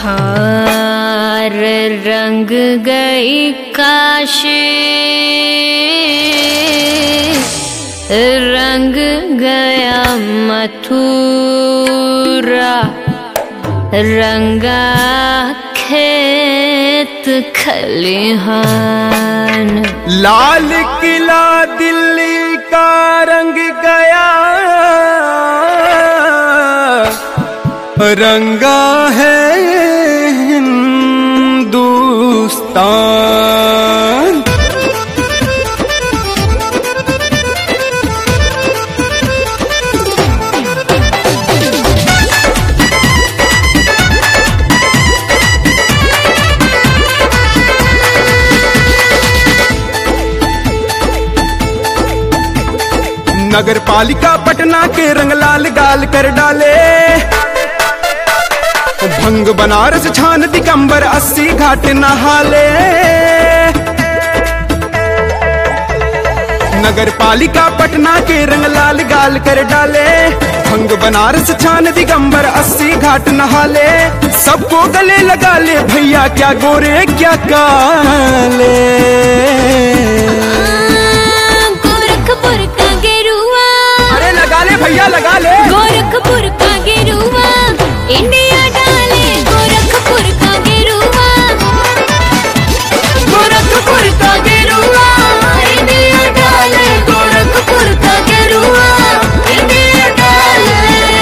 हार रंग गई काशी, रंग गया मथुरा, रंगा खेत खलिहान। लाल किला दिल्ली का रंग गया, रंगा है हिंदुस्तान। नगर पालिका पटना के रंग लाल गाल कर डाले, भंग बनारस छान दिगंबर 80 घाट नहाले। नगर पालिका पटना के रंग लाल गाल कर डाले, भंग बनारस छान दिगंबर 80 घाट नहाले। सबको गले लगा ले भैया, क्या गोरे क्या काले। गोरखपुर का गेरुआ, अरे लगा ले भैया लगा ले। गोरखपुर का गेरुआ इंडिया डाले, गोरखपुर का गेरुआ, गोरखपुर का गेरुआ इंडिया डाले, गोरखपुर का गेरुआ इंडिया डाले।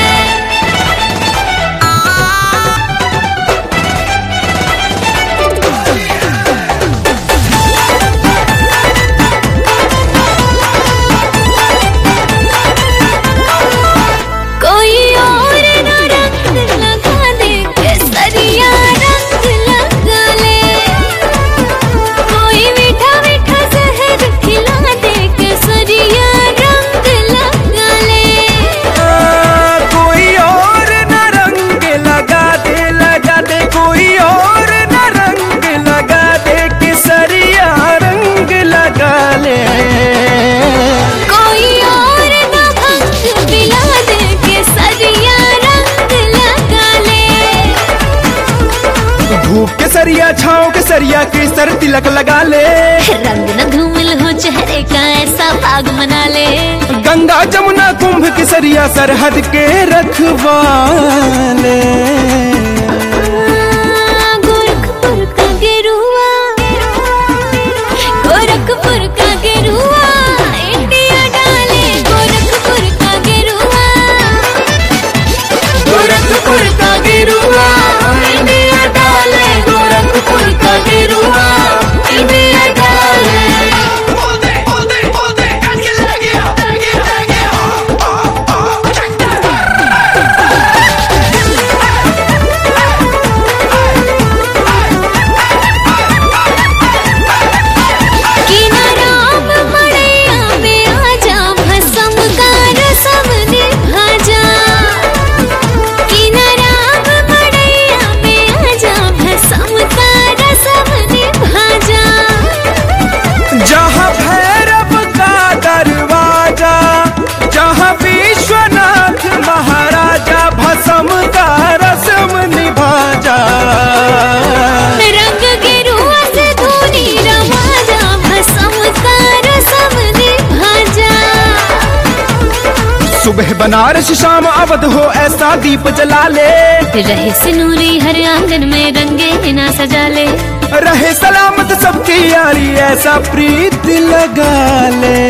कोई और न रंग लगा दे, केसरिया रंग लगा ले। कोई मीठा मीठा जहर खिला दे, केसरिया रंग लगा ले। कोई और न रंग लगा दे, कोई और न रंग लगा दे, केसरिया रंग लगा ले। कोई और न भंग पिला दे, केसरिया रंग लगा ले। धूप के सरिया छाँव के सरिया केसर तिलक लगा ले। रंग न धूमिल हो चेहरे का, ऐसा भाग मना ले। गंगा जमुना कुंभ के सरिया सरहद के रखवाले। गोरखपुर का गेरुआ, गोरखपुर का गेरुआ इंडिया डाले, गोरखपुर का गेरुआ, गोरखपुर का गेरुआ इंडिया डाले, गोरखपुर का गेरुआ इंडिया डाले। किनाराम मड़ैया में आजा, भस्म का रसम निभा जा। किनाराम मड़ैया में आजा, भस्म का रसम निभा जा। जहाँ भैरव का दरवाजा, जहाँ विश्वनाथ महाराजा, भस्म का रसम निभा जा। रंग गेरुआ से धूनी रमा जा, भस्म का रसम निभा जा। सुबह बनारस शाम अवध हो, ऐसा दीप जला ले। रहे सिनूरी हर आंगन में, रंगे ना सजा ले। रहे सलामत सबकी यारी, ऐसा प्रीत लगा ले।